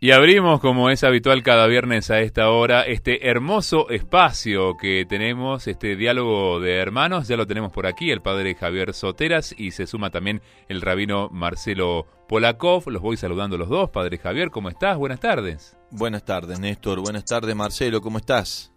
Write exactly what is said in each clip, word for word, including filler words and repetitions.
Y abrimos, como es habitual cada viernes a esta hora, este hermoso espacio que tenemos, este diálogo de hermanos. Ya lo tenemos por aquí, el padre Javier Soteras, y se suma también el rabino Marcelo Polakov. Los voy saludando los dos. Padre Javier, ¿cómo estás? Buenas tardes. Buenas tardes, Néstor. Buenas tardes, Marcelo. ¿Cómo estás?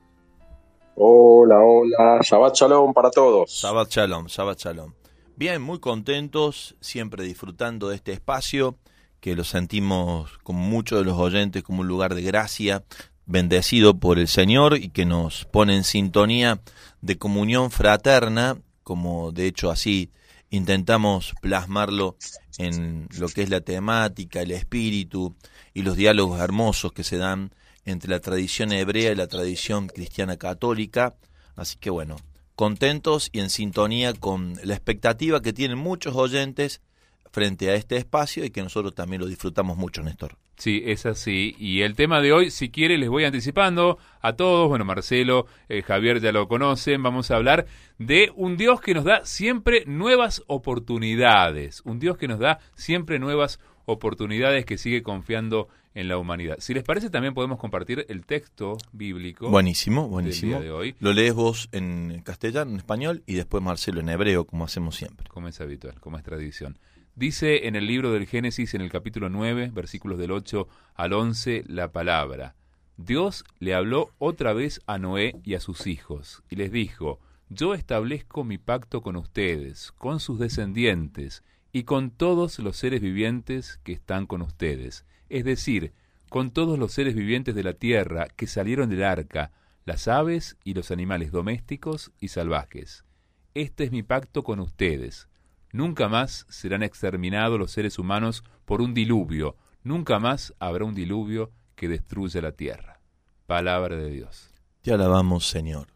Hola, hola. Shabbat Shalom para todos. Shabbat Shalom, Shabbat Shalom. Bien, muy contentos, siempre disfrutando de este espacio, que lo sentimos como muchos de los oyentes como un lugar de gracia, bendecido por el Señor y que nos pone en sintonía de comunión fraterna, como de hecho así intentamos plasmarlo en lo que es la temática, el espíritu y los diálogos hermosos que se dan entre la tradición hebrea y la tradición cristiana católica. Así que bueno, contentos y en sintonía con la expectativa que tienen muchos oyentes frente a este espacio y que nosotros también lo disfrutamos mucho, Néstor. Sí, es así. Y el tema de hoy, si quiere, les voy anticipando a todos. Bueno, Marcelo, eh, Javier ya lo conocen. Vamos a hablar de un Dios que nos da siempre nuevas oportunidades. Un Dios que nos da siempre nuevas oportunidades, que sigue confiando en la humanidad. Si les parece, también podemos compartir el texto bíblico. Buenísimo, buenísimo. Del día de hoy. Lo lees vos en castellano, en español, y después Marcelo en hebreo, como hacemos siempre. Como es habitual, como es tradición. Dice en el libro del Génesis, en el capítulo nueve, versículos del ocho al once, la palabra: Dios le habló otra vez a Noé y a sus hijos, y les dijo: Yo establezco mi pacto con ustedes, con sus descendientes, y con todos los seres vivientes que están con ustedes, es decir, con todos los seres vivientes de la tierra que salieron del arca, las aves y los animales domésticos y salvajes. Este es mi pacto con ustedes. Nunca más serán exterminados los seres humanos por un diluvio. Nunca más habrá un diluvio que destruya la tierra. Palabra de Dios. Te alabamos, Señor.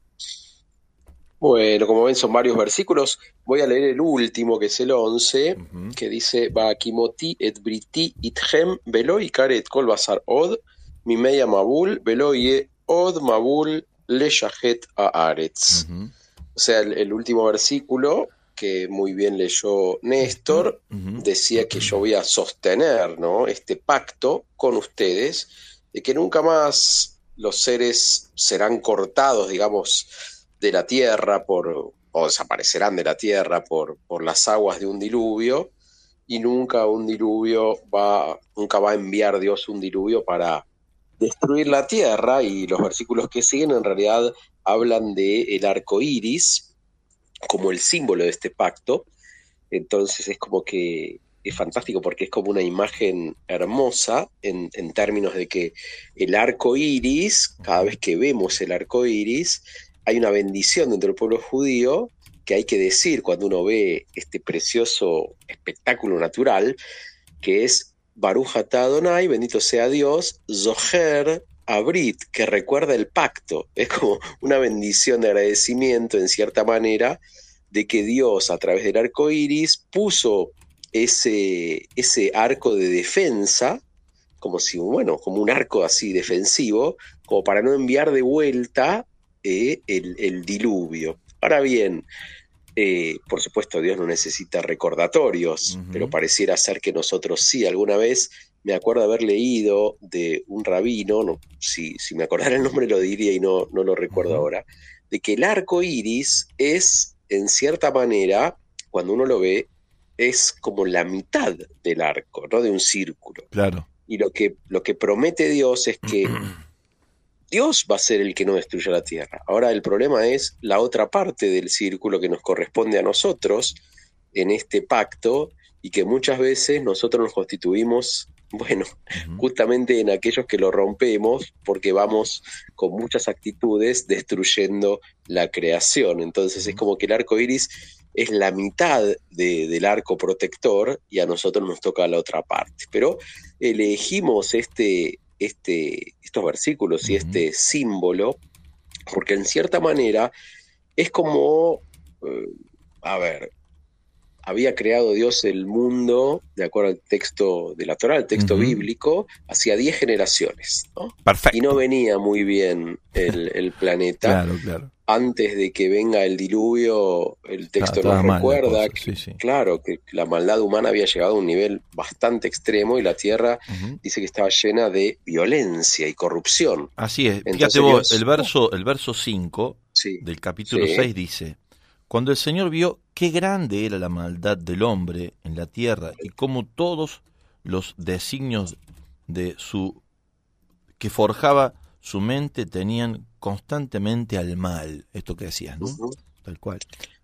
Bueno, como ven, son varios versículos. Voy a leer el último, que es el once, uh-huh. que dice: Va'akimoti et briti itchem velo ikare et kol basar od mimeya mabul velo ye od mabul le shahet haaretz. Uh-huh. O sea, el, el último versículo, que muy bien leyó Néstor, uh-huh. decía que yo voy a sostener, ¿no?, este pacto con ustedes, de que nunca más los seres serán cortados, digamos, de la tierra por, o desaparecerán de la tierra por, por las aguas de un diluvio, y nunca un diluvio va, nunca va a enviar Dios un diluvio para destruir la tierra. Y los versículos que siguen en realidad hablan de el arco iris como el símbolo de este pacto. Entonces es como que es fantástico, porque es como una imagen hermosa en, en términos de que el arco iris, cada vez que vemos el arco iris, hay una bendición dentro del pueblo judío que hay que decir cuando uno ve este precioso espectáculo natural, que es Baruch atah Adonai, bendito sea Dios, Zoher Abrit, que recuerda el pacto. Es como una bendición de agradecimiento, en cierta manera, de que Dios, a través del arco iris, puso ese, ese arco de defensa, como si, bueno, como un arco así defensivo, como para no enviar de vuelta eh, el, el diluvio. Ahora bien, eh, por supuesto, Dios no necesita recordatorios, uh-huh. pero pareciera ser que nosotros sí. Alguna vez me acuerdo haber leído de un rabino, no, si, si me acordara el nombre lo diría y no, no lo recuerdo uh-huh. ahora, de que el arco iris es, en cierta manera, cuando uno lo ve, es como la mitad del arco, ¿no?, de un círculo. Claro. Y lo que, lo que promete Dios es que Dios va a ser el que no destruya la tierra. Ahora el problema es la otra parte del círculo que nos corresponde a nosotros en este pacto, y que muchas veces nosotros nos constituimos, bueno, uh-huh. justamente en aquellos que lo rompemos, porque vamos con muchas actitudes destruyendo la creación. Entonces uh-huh. es como que el arco iris es la mitad de, del arco protector, y a nosotros nos toca la otra parte. Pero elegimos este, este, estos versículos y uh-huh. este símbolo porque en cierta manera es como, eh, a ver, había creado Dios el mundo, de acuerdo al texto de la Torá, el texto uh-huh. bíblico, hacía diez generaciones, ¿no? Perfecto. Y no venía muy bien el, el planeta. Claro, claro. antes de que venga el diluvio, el texto Estaba nos mal la recuerda, cosa, que, sí, sí. claro, que la maldad humana había llegado a un nivel bastante extremo y la tierra Ujú. dice que estaba llena de violencia y corrupción. Así es. Fíjate Entonces vos, Dios, el verso, el verso cinco sí, del capítulo sí, seis dice: Cuando el Señor vio qué grande era la maldad del hombre en la tierra y cómo todos los designios de su que forjaba su mente tenían constantemente al mal. Esto que decías, ¿no? ujú, Tal cual.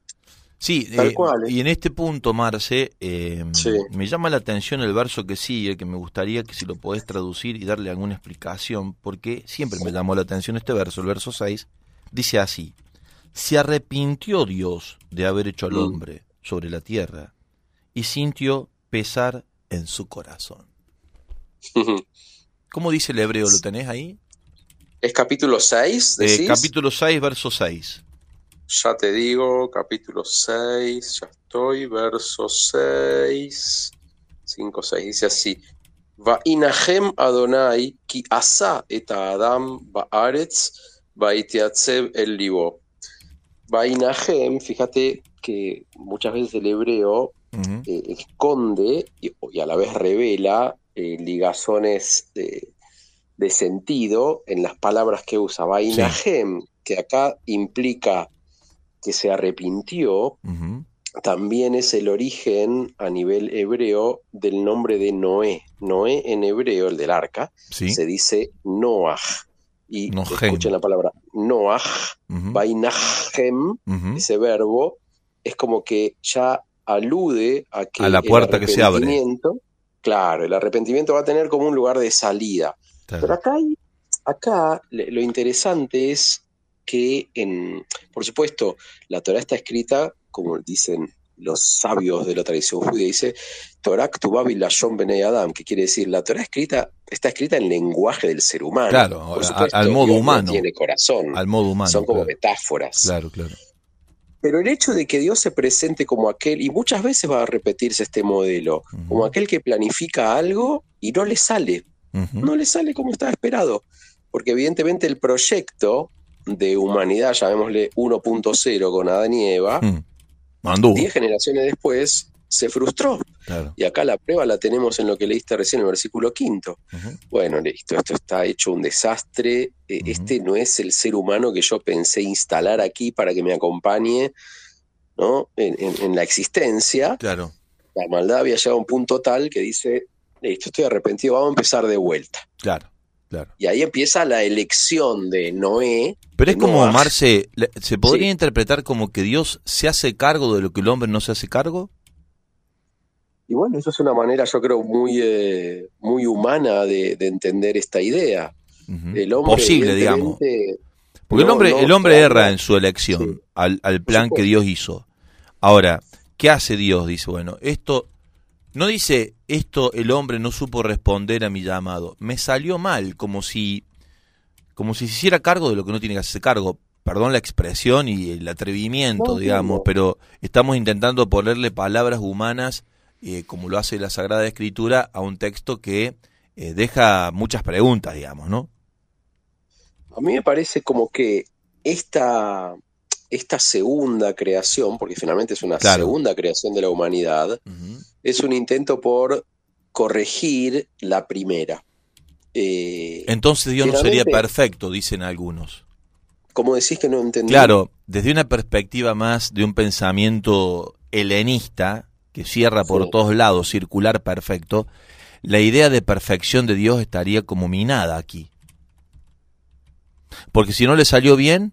Sí, tal eh, cual, ¿eh? y en este punto, Marce, eh, Sí, me llama la atención el verso que sigue, que me gustaría que si lo podés traducir y darle alguna explicación, porque siempre me llamó la atención este verso, el verso seis, dice así: Se arrepintió Dios de haber hecho al mm, hombre sobre la tierra y sintió pesar en su corazón. ujú. ¿Cómo dice el hebreo? ¿Lo tenés ahí? ¿Es capítulo seis, Eh, decís? capítulo seis, verso seis. Ya te digo, capítulo seis, ya estoy, verso seis, cinco, seis, dice así: Va'inahem Adonai ki asa et Adam ba'aretz va'itiatzev el libo. Va'inahem, fíjate que muchas veces el hebreo Ujú. eh, esconde y, y a la vez revela eh, ligazones de, de sentido en las palabras que usa. Sí. Va'inahem, que acá implica que se arrepintió, Ujú. también es el origen a nivel hebreo del nombre de Noé. Noé en hebreo, el del arca, Sí. se dice Noach. Y Nojem. escuchen la palabra Noach, Ujú. Vainahem, Ujú. ese verbo, es como que ya alude a que A la el puerta que se abre. arrepentimiento, claro, el arrepentimiento va a tener como un lugar de salida. Pero Claro. acá, hay, acá le- lo interesante es que, en, por supuesto, la Torá está escrita, como dicen los sabios de la tradición judía, dice Torah Ktubá Bilashon Bnei Adam, que quiere decir, la Torá escrita, está escrita en lenguaje del ser humano. Claro, Por a- supuesto, al modo Dios humano. no tiene corazón, Al modo humano, son como claro. metáforas. Claro, claro. Pero el hecho de que Dios se presente como aquel, y muchas veces va a repetirse este modelo, Ujú. como aquel que planifica algo y no le sale, Ujú. no le sale como estaba esperado, porque evidentemente el proyecto de humanidad, llamémosle uno punto cero con Adán y Eva, Mm. Anduvo. diez generaciones después se frustró. Claro. Y acá la prueba la tenemos en lo que leíste recién en el versículo quinto. Ujú. Bueno, listo, esto está hecho un desastre. Eh, Ujú. Este no es el ser humano que yo pensé instalar aquí para que me acompañe, ¿no? en, en- en la existencia. Claro. La maldad había llegado a un punto tal que dice, listo, estoy arrepentido, vamos a empezar de vuelta. Claro. Claro. Y ahí empieza la elección de Noé. Pero de es como, Noaj. Marce, le- ¿se podría Sí. interpretar como que Dios se hace cargo de lo que el hombre no se hace cargo? Y bueno, eso es una manera, yo creo, muy, eh, muy humana de, de entender esta idea. Ujú. El hombre, Posible, digamos. evidentemente, Porque el no- hombre, no el hombre cambia. erra en su Sí, elección al, al por plan que supuesto. Dios hizo. Ahora, ¿qué hace Dios? Dice, bueno, esto, no dice esto el hombre no supo responder a mi llamado. Me salió mal, como si, como si se hiciera cargo de lo que no tiene que hacerse cargo. Perdón la expresión y el atrevimiento, No, digamos, no. pero estamos intentando ponerle palabras humanas, eh, como lo hace la Sagrada Escritura, a un texto que eh, deja muchas preguntas, digamos, ¿no? A mí me parece como que esta, esta segunda creación, porque finalmente es una Claro. segunda creación de la humanidad, Ujú. es un intento por corregir la primera. Eh, Entonces Dios no sería finalmente, perfecto, dicen algunos. como decís que no entendí. Claro, desde una perspectiva más de un pensamiento helenista, que cierra por Sí. todos lados, circular perfecto, la idea de perfección de Dios estaría como minada aquí. Porque si no le salió bien,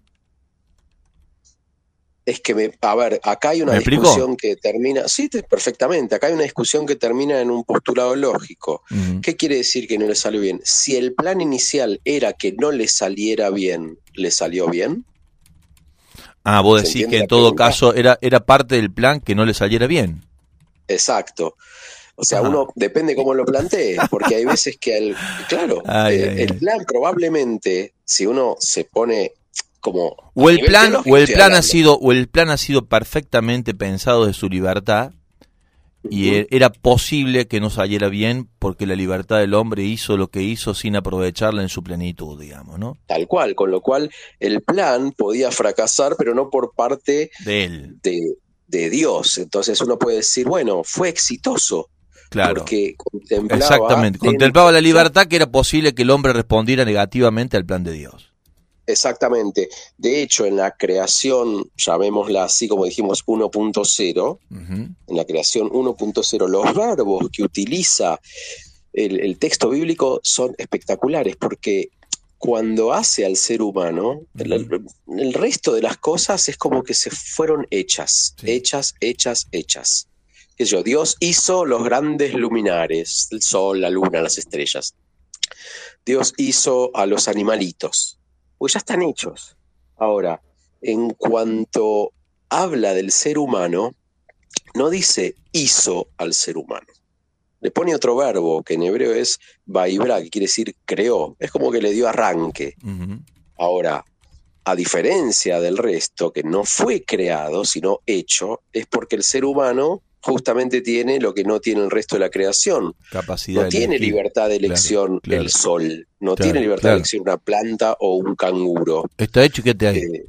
Es que, me, a ver, acá hay una ¿me explicó? discusión que termina, sí, te- perfectamente, acá hay una discusión que termina en un postulado lógico. Ujú. ¿Qué quiere decir que no le salió bien? Si el plan inicial era que no le saliera bien, ¿le salió bien? Ah, vos ¿Se decís entiende que la en todo pregunta? caso era, era parte del plan que no le saliera bien. Exacto. O sea, Ajá. uno depende cómo lo plantee, porque hay veces que, el, claro, Ay, eh, ay, el ay. plan probablemente, si uno se pone como... O a el nivel plan, teológico o el estoy plan ha hablando. sido, o el plan ha sido perfectamente pensado de su libertad, y uh-huh. era posible que no saliera bien porque la libertad del hombre hizo lo que hizo sin aprovecharla en su plenitud, digamos, ¿no? Tal cual, con lo cual el plan podía fracasar, pero no por parte de él, de, de Dios. Entonces uno puede decir, bueno, fue exitoso. Claro. Porque contemplaba... Exactamente, contemplaba la libertad que era posible que el hombre respondiera negativamente al plan de Dios. Exactamente. De hecho, en la creación, llamémosla así como dijimos, uno punto cero, uh-huh. en la creación uno punto cero, los verbos que utiliza el, el texto bíblico son espectaculares, porque cuando hace al ser humano, uh-huh. el, el resto de las cosas es como que se fueron hechas, sí. hechas, hechas, hechas. ¿Qué sé yo? Dios hizo los grandes luminares, el sol, la luna, las estrellas. Dios hizo a los animalitos. Pues ya están hechos. Ahora, en cuanto habla del ser humano, no dice hizo al ser humano. Le pone otro verbo, que en hebreo es vaibra, que quiere decir creó. Es como que le dio arranque. Uh-huh. Ahora, a diferencia del resto, que no fue creado, sino hecho, es porque el ser humano justamente tiene lo que no tiene el resto de la creación. Capacidad no tiene elegir. libertad de elección claro, claro. el sol, no claro, tiene libertad claro. de elección una planta o un canguro. Está hecho y ¿qué te hay? Eh,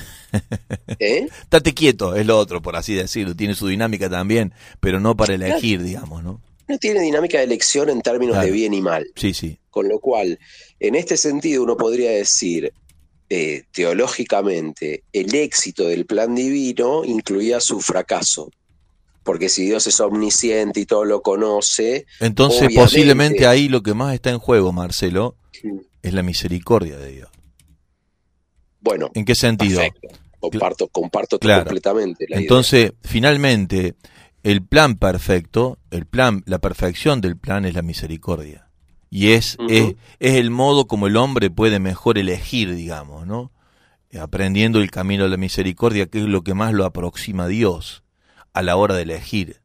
¿Eh? Estate quieto, es lo otro, por así decirlo. Tiene su dinámica también, pero no para elegir, claro. digamos, ¿no? No tiene dinámica de elección en términos claro. de bien y mal. Sí, sí. Con lo cual, en este sentido uno podría decir, eh, teológicamente, el éxito del plan divino incluía su fracaso. Porque si Dios es omnisciente y todo lo conoce... Entonces obviamente... posiblemente ahí lo que más está en juego, Marcelo, sí. es la misericordia de Dios. Bueno, ¿en qué sentido? Perfecto. Comparto, comparto claro. completamente la Entonces, idea. finalmente, el plan perfecto, el plan, la perfección del plan es la misericordia. Y es, uh-huh. es, es el modo como el hombre puede mejor elegir, digamos, ¿no? Aprendiendo el camino de la misericordia, que es lo que más lo aproxima a Dios a la hora de elegir.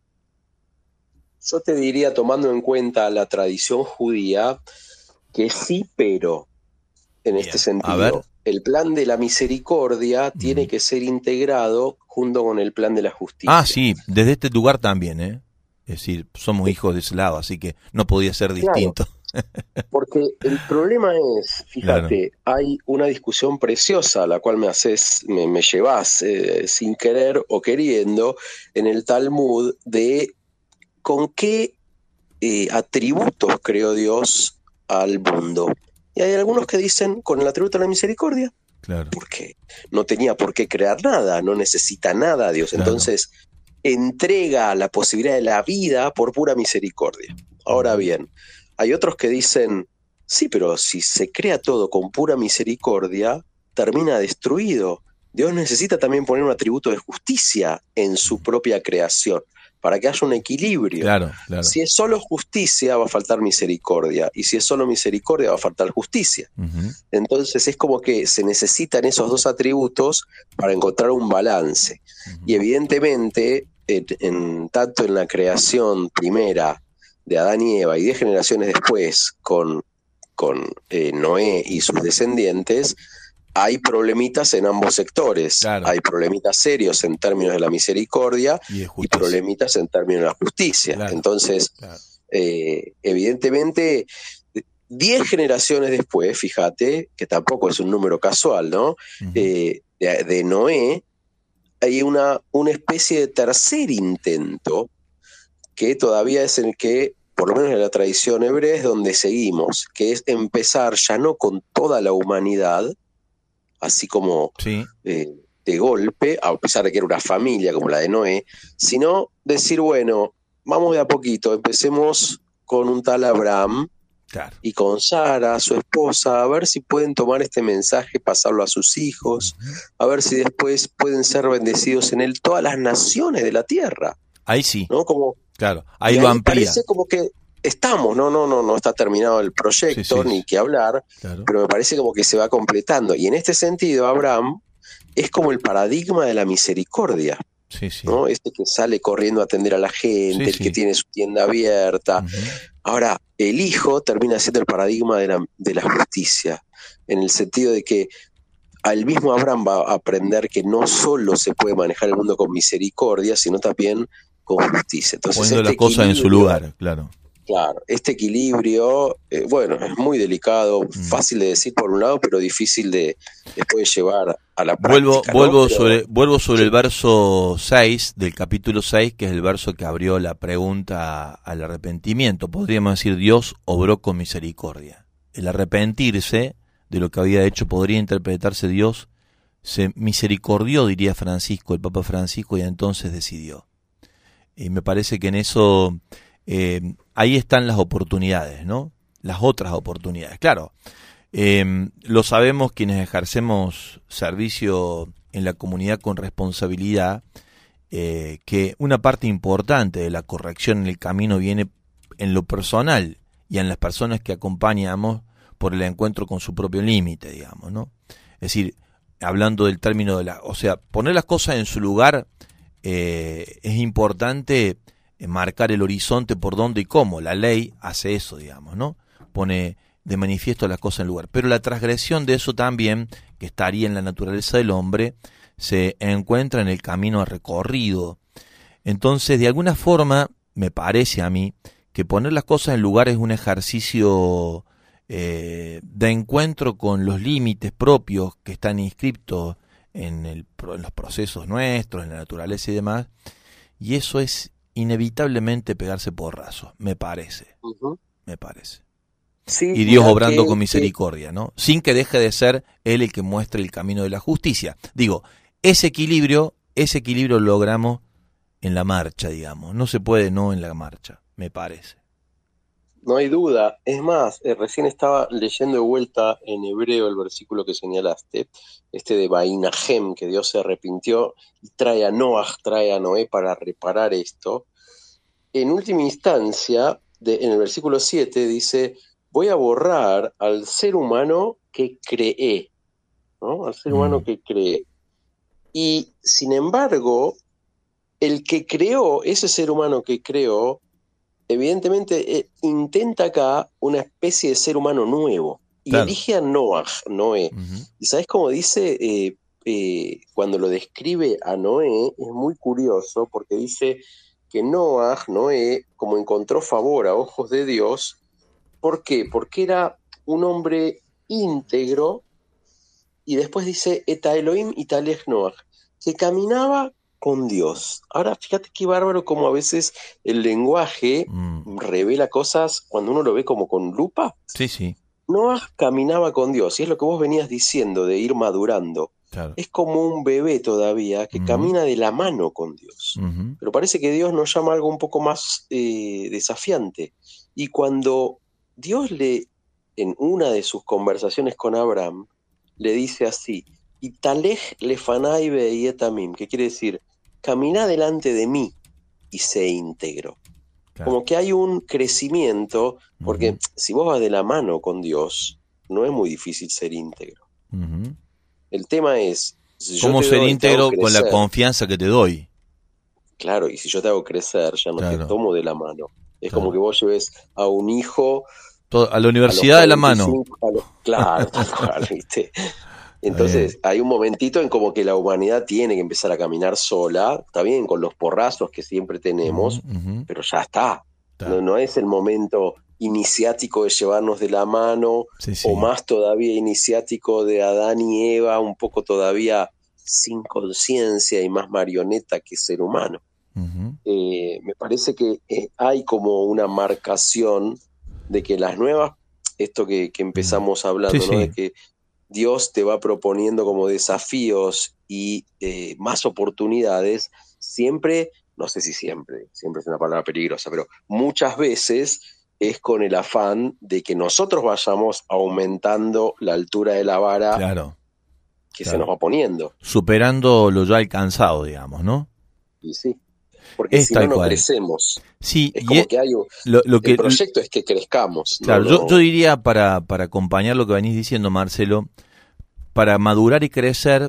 Yo te diría, tomando en cuenta la tradición judía, que sí, pero en Bien. este sentido, el plan de la misericordia mm. tiene que ser integrado junto con el plan de la justicia. Ah, sí, desde este lugar también, ¿eh? Es decir, somos hijos de ese lado, así que no podía ser distinto. Claro. Porque el problema es, fíjate, claro. hay una discusión preciosa a la cual me haces, me, me llevas eh, sin querer o queriendo en el Talmud de con qué eh, atributos creó Dios al mundo. Y hay algunos que dicen con el atributo de la misericordia. Claro. Porque no tenía por qué crear nada, no necesita nada Dios. Claro. Entonces entrega la posibilidad de la vida por pura misericordia. Ahora bien, hay otros que dicen, sí, pero si se crea todo con pura misericordia, termina destruido. Dios necesita también poner un atributo de justicia en su propia creación, para que haya un equilibrio. Claro, claro. Si es solo justicia, va a faltar misericordia, y si es solo misericordia, va a faltar justicia. Uh-huh. Entonces es como que se necesitan esos dos atributos para encontrar un balance. Uh-huh. Y evidentemente, en, en, tanto en la creación primera, de Adán y Eva y diez generaciones después con, con eh, Noé y sus descendientes, hay problemitas en ambos sectores. Claro. Hay problemitas serios en términos de la misericordia y, y problemitas en términos de la justicia. Claro. Entonces, claro. Eh, evidentemente, diez generaciones después, fíjate, que tampoco es un número casual, ¿no? Uh-huh. Eh, de, de Noé, hay una, una especie de tercer intento que todavía es el que, por lo menos en la tradición hebrea, es donde seguimos, que es empezar ya no con toda la humanidad, así como sí. eh, de golpe, a pesar de que era una familia como la de Noé, sino decir, bueno, vamos de a poquito, empecemos con un tal Abraham claro. y con Sara, su esposa, a ver si pueden tomar este mensaje, pasarlo a sus hijos, uh-huh. a ver si después pueden ser bendecidos en él todas las naciones de la tierra. Ahí sí. ¿No? Como Claro, ahí y lo ahí amplía. Parece como que estamos, no, no, no, no está terminado el proyecto, sí, sí, ni que hablar, claro. pero me parece como que se va completando. Y en este sentido, Abraham es como el paradigma de la misericordia. Sí, sí. ¿No? Este que sale corriendo a atender a la gente, sí, el sí. que tiene su tienda abierta. Uh-huh. Ahora, el hijo termina siendo el paradigma de la, de la justicia, en el sentido de que al mismo Abraham va a aprender que no solo se puede manejar el mundo con misericordia, sino también con justicia. Entonces, poniendo este las cosas en su lugar, claro. Claro, este equilibrio, eh, bueno, es muy delicado, Mm. fácil de decir por un lado, pero difícil de después llevar a la práctica. Vuelvo, ¿no? vuelvo Pero, sobre, vuelvo sobre sí. el verso seis del capítulo seis, que es el verso que abrió la pregunta al arrepentimiento. Podríamos decir, Dios obró con misericordia. El arrepentirse de lo que había hecho podría interpretarse Dios se misericordió, diría Francisco, el Papa Francisco, y entonces decidió. Y me parece que en eso, eh, ahí están las oportunidades, ¿no? Las otras oportunidades. Claro, eh, lo sabemos quienes ejercemos servicio en la comunidad con responsabilidad, eh, que una parte importante de la corrección en el camino viene en lo personal y en las personas que acompañamos por el encuentro con su propio límite, digamos, ¿no? Es decir, hablando del término de la, o sea, poner las cosas en su lugar, eh, es importante marcar el horizonte por dónde y cómo. La ley hace eso, digamos, ¿no? Pone de manifiesto las cosas en lugar. Pero la transgresión de eso también, que estaría en la naturaleza del hombre, se encuentra en el camino recorrido. Entonces, de alguna forma, me parece a mí que poner las cosas en lugar es un ejercicio eh, de encuentro con los límites propios que están inscriptos en, el, en los procesos nuestros, en la naturaleza y demás, y eso es inevitablemente pegarse porrazos, me parece, Uh-huh. me parece. Sí, Y Dios mira, obrando que- con que- misericordia, ¿no? Sin que deje de ser Él el que muestre el camino de la justicia. Digo, ese equilibrio, ese equilibrio lo logramos en la marcha, digamos. No se puede no en la marcha, me parece. No hay duda. Es más, eh, recién estaba leyendo de vuelta en hebreo el versículo que señalaste, este de Bainahem, que Dios se arrepintió y trae a Noah, trae a Noé para reparar esto. En última instancia, de, en el versículo siete dice, voy a borrar al ser humano que creé, ¿no? Al ser Mm. humano que cree. Y sin embargo, el que creó, ese ser humano que creó, evidentemente eh, intenta acá una especie de ser humano nuevo y Claro. elige a Noah, Noé. Ujú. ¿Y sabes cómo dice? Eh, eh, cuando lo describe a Noé, es muy curioso porque dice que Noah, Noé, como encontró favor a ojos de Dios, ¿por qué? Porque era un hombre íntegro, y después dice Eta Elohim italech Noah, que caminaba con Dios. Ahora fíjate qué bárbaro como a veces el lenguaje Mm. revela cosas cuando uno lo ve como con lupa. Sí, sí, Noah caminaba con Dios, y es lo que vos venías diciendo de ir madurando. claro. Es como un bebé todavía que Ujú. camina de la mano con Dios. Ujú. Pero parece que Dios nos llama a algo un poco más eh, desafiante. Y cuando Dios le, en una de sus conversaciones con Abraham, le dice así, Italej lefanai beietamim, que quiere decir, camina delante de mí y sé íntegro. Claro. Como que hay un crecimiento, porque Ujú. si vos vas de la mano con Dios, no es muy difícil ser íntegro. Ujú. El tema es, si yo ¿Cómo te ser doy, te hago íntegro con la crecer, confianza que te doy? claro, y si yo te hago crecer, ya no Claro. te tomo de la mano. Es Claro. como que vos lleves a un hijo Todo- a la a los universidad de la mano. cuarenta y cinco, a los- claro, tal cual, ¿viste? Entonces, hay un momentito en como que la humanidad tiene que empezar a caminar sola, está bien, con los porrazos que siempre tenemos, Ujú, ujú. pero ya está. Claro. No, no es el momento iniciático de llevarnos de la mano, Sí, sí. o más todavía iniciático de Adán y Eva, un poco todavía sin conciencia y más marioneta que ser humano. Ujú. Eh, me parece que eh, hay como una marcación de que las nuevas, esto que, que empezamos hablando, Sí, ¿no? sí. De que Dios te va proponiendo como desafíos y eh, más oportunidades, siempre, no sé si siempre, siempre es una palabra peligrosa, pero muchas veces es con el afán de que nosotros vayamos aumentando la altura de la vara Claro. que claro. se nos va poniendo. Superando lo ya alcanzado, digamos, ¿no? Y sí, porque Es si no, tal no cual. crecemos. Sí, Es y como es- que hay un, lo, lo que el proyecto es que crezcamos. Claro, no, yo, no- yo diría para, para acompañar lo que venís diciendo, Marcelo, para madurar y crecer,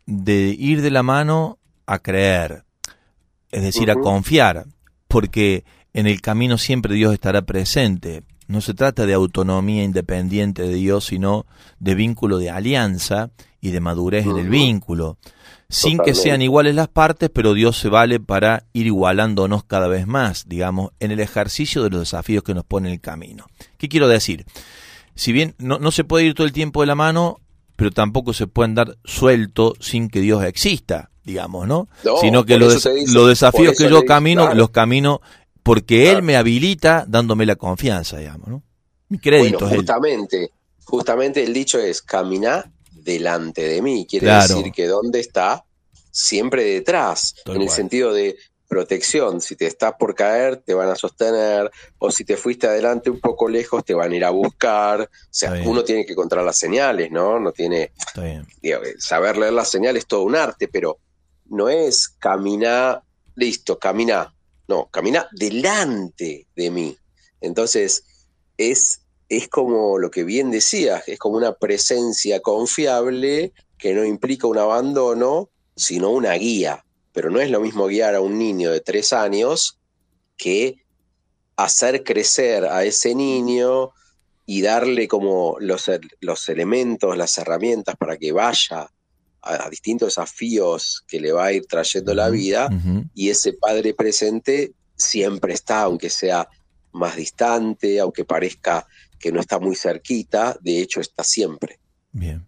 de ir de la mano a creer, es decir, Ujú. a confiar, porque en el camino siempre Dios estará presente. No se trata de autonomía independiente de Dios, sino de vínculo de alianza y de madurez uh-huh. en el vínculo. Sin Totalmente. Que sean iguales las partes, pero Dios se vale para ir igualándonos cada vez más, digamos, en el ejercicio de los desafíos que nos pone en el camino. ¿Qué quiero decir? Si bien no, no se puede ir todo el tiempo de la mano, pero tampoco se puede andar suelto sin que Dios exista, digamos, ¿no? no Sino que los, dice, los desafíos que yo camino, claro. los camino porque claro. Él me habilita dándome la confianza, digamos, ¿no? Mi crédito bueno, es justamente, Él. Justamente el dicho es, caminá delante de mí. Quiere claro. decir que ¿dónde está? Siempre detrás, Todo en igual. El sentido de protección. Si te estás por caer, te van a sostener, o si te fuiste adelante un poco lejos, te van a ir a buscar. O sea, uno tiene que encontrar las señales, ¿no? No tiene... Está bien. Digo, saber leer las señales es todo un arte, pero no es caminar, listo, caminá. No, caminá delante de mí. Entonces, es, es como lo que bien decías, es como una presencia confiable que no implica un abandono, sino una guía. Pero no es lo mismo guiar a un niño de tres años que hacer crecer a ese niño y darle como los, los elementos, las herramientas para que vaya a, a distintos desafíos que le va a ir trayendo uh-huh, la vida, uh-huh. y ese padre presente siempre está, aunque sea más distante, aunque parezca que no está muy cerquita, de hecho está siempre. Bien.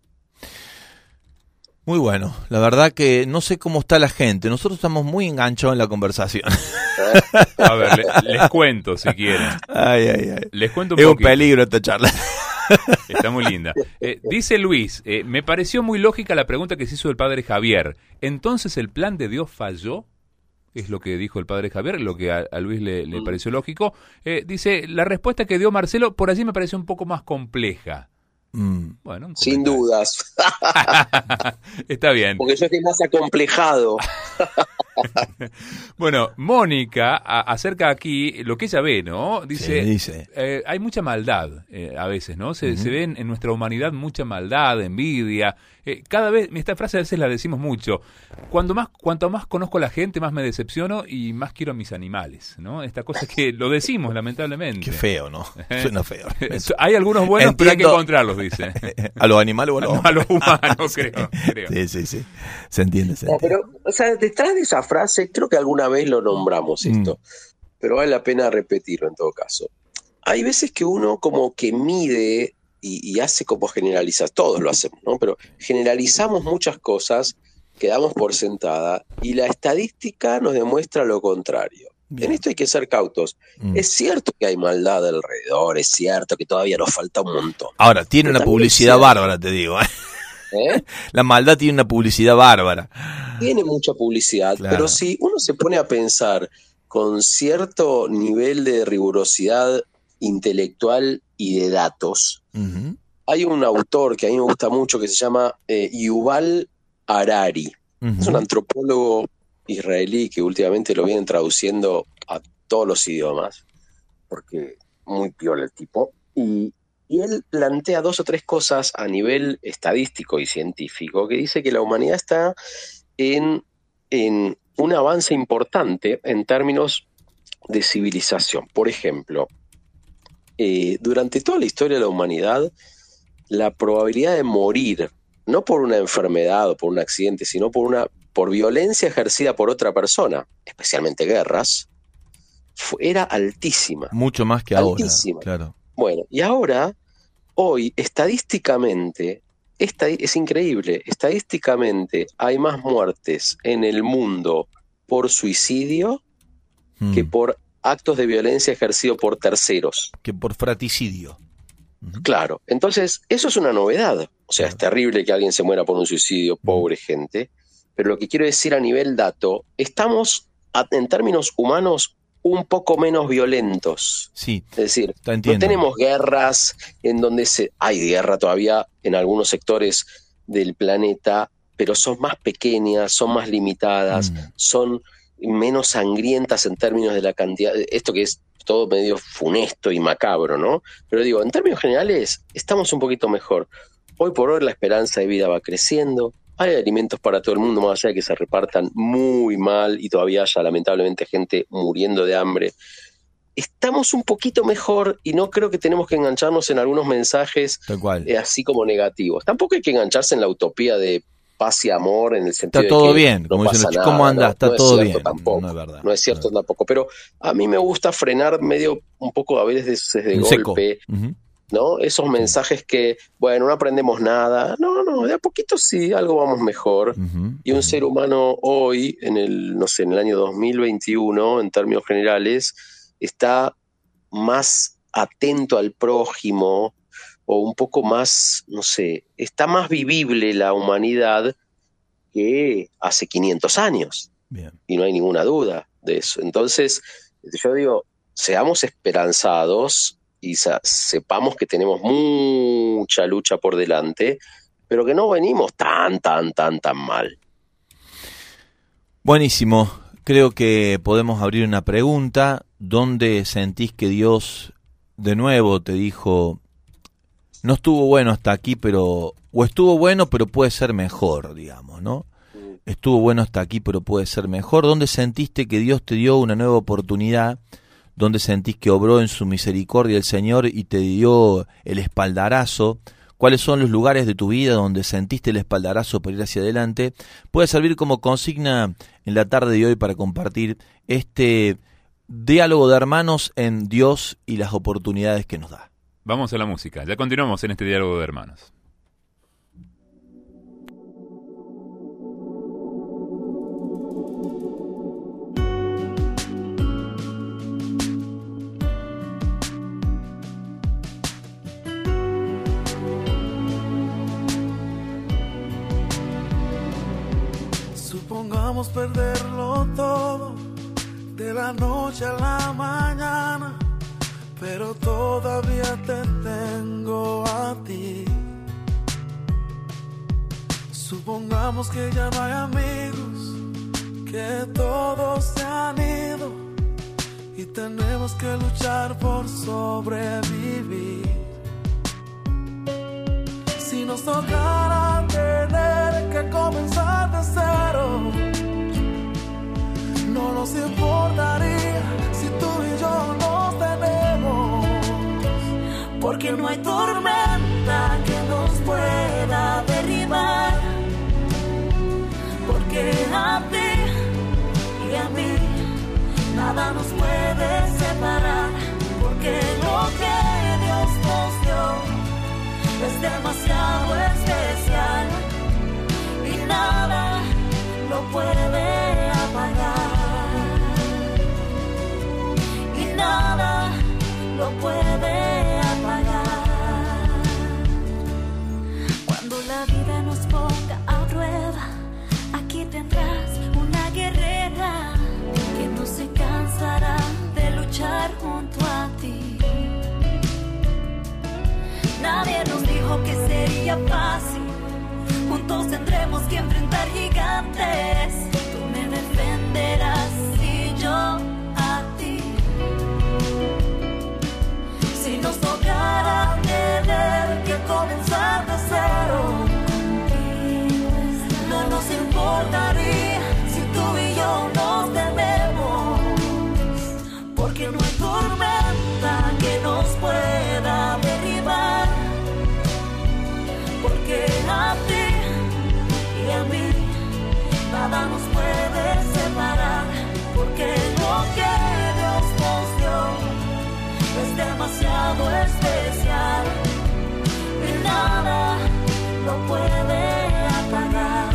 Muy bueno, la verdad que no sé cómo está la gente, nosotros estamos muy enganchados en la conversación. A ver, le, les cuento si quieren. Ay, ay, ay. Les cuento un es poquito. Un peligro esta charla. Está muy linda. Eh, dice Luis, eh, me pareció muy lógica la pregunta que se hizo el padre Javier. ¿Entonces el plan de Dios falló? Es lo que dijo el padre Javier, lo que a, a Luis le, le pareció lógico. Eh, dice, la respuesta que dio Marcelo, por allí me pareció un poco más compleja. Mm. Bueno, sin dudas. Está bien. Porque yo estoy más acomplejado. Bueno, Mónica a, acerca aquí lo que ella ve, ¿no? Dice, sí, dice. Eh, hay mucha maldad eh, a veces, ¿no? Se, uh-huh. se ve en, en nuestra humanidad mucha maldad, envidia. Eh, cada vez, esta frase a veces la decimos mucho. Cuando más, cuanto más conozco a la gente, más me decepciono y más quiero a mis animales, ¿no? Esta cosa que lo decimos, lamentablemente. Qué feo, ¿no? Suena feo. Hay algunos buenos, Entiendo. Pero hay que encontrarlos, dice. ¿A los animales o a los no, a los humanos, creo, creo. Sí, sí, sí. Se entiende, se entiende. No, pero, o sea, detrás de esa frase, creo que alguna vez lo nombramos esto, mm. pero vale la pena repetirlo en todo caso. Hay veces que uno como que mide y, y hace como generaliza, todos lo hacemos, ¿no? Pero generalizamos muchas cosas que damos por sentada y la estadística nos demuestra lo contrario. Bien. En esto hay que ser cautos. Mm. Es cierto que hay maldad alrededor, es cierto que todavía nos falta un montón. Ahora, tiene una publicidad bárbara, te digo, ¿eh? ¿Eh? La maldad tiene una publicidad bárbara. Tiene mucha publicidad, claro. Pero si uno se pone a pensar con cierto nivel de rigurosidad intelectual y de datos, uh-huh. hay un autor que a mí me gusta mucho que se llama eh, Yuval Harari. Uh-huh. Es un antropólogo israelí que últimamente lo vienen traduciendo a todos los idiomas, porque muy piola el tipo, y Y él plantea dos o tres cosas a nivel estadístico y científico que dice que la humanidad está en, en un avance importante en términos de civilización. Por ejemplo, eh, durante toda la historia de la humanidad, la probabilidad de morir, no por una enfermedad o por un accidente, sino por, una, por violencia ejercida por otra persona, especialmente guerras, fue, era altísima. Mucho más que altísima. Ahora, claro. Bueno, y ahora, hoy, estadísticamente, esta, es increíble, estadísticamente hay más muertes en el mundo por suicidio hmm. que por actos de violencia ejercidos por terceros. Que por fratricidio. Uh-huh. Claro, entonces, eso es una novedad. O sea, claro. Es terrible que alguien se muera por un suicidio, pobre uh-huh. gente, pero lo que quiero decir a nivel dato, estamos, en términos humanos, un poco menos violentos. Sí, es decir, no tenemos guerras en donde se hay guerra todavía en algunos sectores del planeta, pero son más pequeñas, son más limitadas, mm. son menos sangrientas en términos de la cantidad, esto que es todo medio funesto y macabro, ¿no? Pero digo, en términos generales, estamos un poquito mejor. Hoy por hoy la esperanza de vida va creciendo, hay alimentos para todo el mundo, más allá de que se repartan muy mal y todavía haya lamentablemente gente muriendo de hambre. estamos un poquito mejor y no creo que tenemos que engancharnos en algunos mensajes eh, así como negativos. Tampoco hay que engancharse en la utopía de paz y amor en el sentido está todo de que bien, no como pasa dicen, nada. ¿cómo andás? No, está no todo es bien. Tampoco, no es verdad. No es cierto no. tampoco. Pero a mí me gusta frenar medio un poco a veces de golpe, uh-huh. ¿no? Esos mensajes sí. que, bueno, no aprendemos nada. No, no, de a poquito sí, algo vamos mejor. Uh-huh. Y un uh-huh. ser humano hoy, en el, no sé, en el año dos mil veintiuno, en términos generales, está más atento al prójimo, o un poco más, no sé, está más vivible la humanidad que hace quinientos años. Bien. Y no hay ninguna duda de eso. Entonces, yo digo, seamos esperanzados y sa- sepamos que tenemos mucha lucha por delante, pero que no venimos tan, tan, tan, tan mal. Buenísimo. Creo que podemos abrir una pregunta. ¿Dónde sentís que Dios de nuevo te dijo, no estuvo bueno hasta aquí, pero, o estuvo bueno, pero puede ser mejor, digamos, ¿no? Estuvo bueno hasta aquí, pero puede ser mejor. ¿Dónde sentiste que Dios te dio una nueva oportunidad? ¿Dónde sentís que obró en su misericordia el Señor y te dio el espaldarazo? ¿Cuáles son los lugares de tu vida donde sentiste el espaldarazo para ir hacia adelante? Puede servir como consigna en la tarde de hoy para compartir este diálogo de hermanos en Dios y las oportunidades que nos da. Vamos a la música. Ya continuamos en este diálogo de hermanos. Supongamos perderlo todo de la noche a la mañana, pero todavía te tengo a ti. Supongamos que ya no hay amigos, que todos se han ido y tenemos que luchar por sobrevivir. Si nos tocara tener que comenzar de cero, no nos importaría si tú y yo nos tenemos, porque no hay tormenta que nos pueda derribar, porque a ti y a mí nada nos puede separar, porque lo que Dios nos dio es demasiado especial y nada lo puede apagar, y nada lo puede apagar. Cuando la vida nos ponga a prueba, aquí tendrás una guerrera que no se cansará de luchar junto a ti. Nadie nos dijo que sería fácil, juntos tendremos que enfrentar gigantes. Tú me defenderás y yo a ti. Si nos tocara tener que comenzar de cero, no nos importaría si tú y yo nos tememos, porque no hay tormenta que nos pueda derribar, porque a ti y a mí nada nos puede separar, porque lo que Dios nos dio es demasiado especial y nada lo puede apagar.